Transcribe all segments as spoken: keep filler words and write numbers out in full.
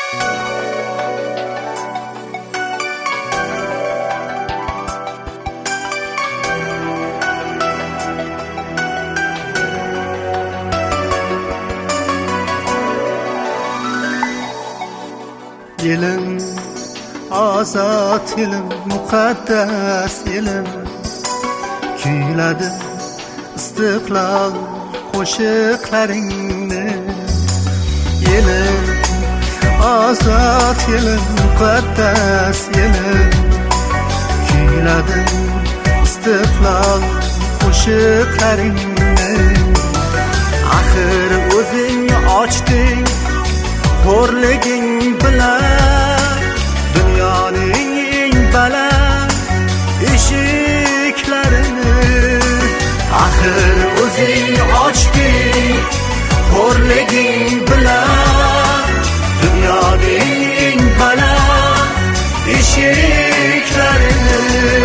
Yelim azat yelim, mukaddes yelim, kuyladi istiqlol qo'shiqlaringni. Yelim azat yelim, mukaddes yelim, kuyladi istiqlol qo'shiqlaringni. Axir o'zing ochding xo'rliging bilan dunyoning eng baland eshiklarini. Axir o'zing ochding xo'rliging bilan dunyoning eng baland eshiklarini.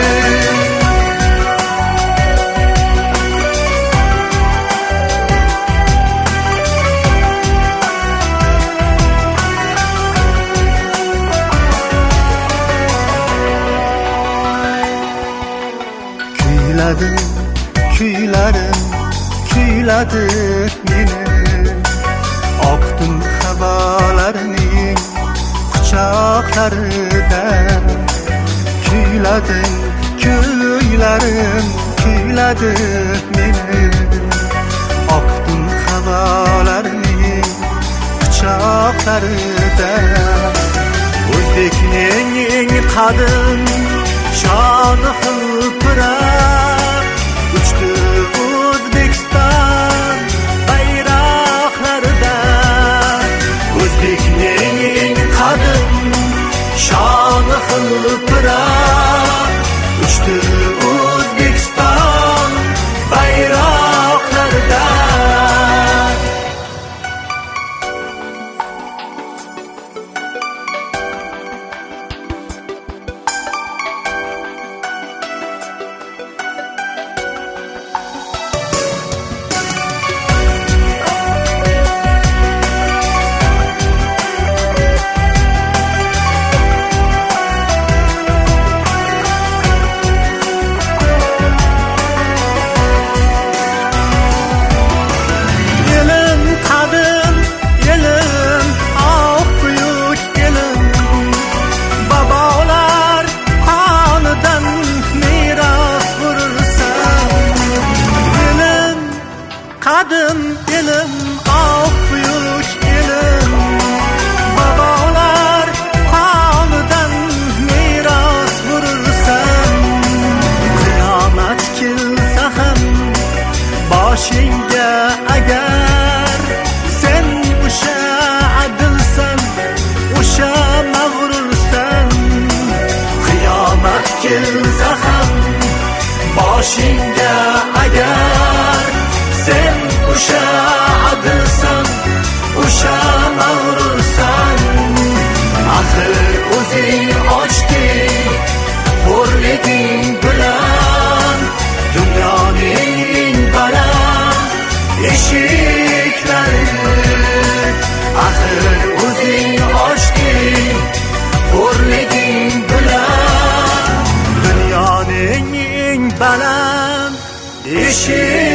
Kuyladi, kuylarim, kuyladi meni. Oqdim havolarining quchoqlarida. Kuyladi, kuylarim, kuyladi meni. Oqdim havolarining quchoqlarida. O'zbekning eng qadim shoni hilpirab uchdi O'zbekiston bayroqlarida. O'zbekning eng qadim shoni hilpirab uchdi O'zbekiston bayroqlarida. Qadim elim, oq buyuk elim, babolar qonidan meros bo'lsam. Qiyomat kelsa ham boshingga agar sen o'sha adilsan, o'sha mag'rursan. Qiyomat kelsa ham boshingga agar sen o'sha adilsan, o'sha mag'rursan. Axir o'zing ochding xo'rliging bilan dunyoning eng baland eshiklarini. Axir o'zing ochding xo'rliging bilan dunyoning eng baland eshiklarini.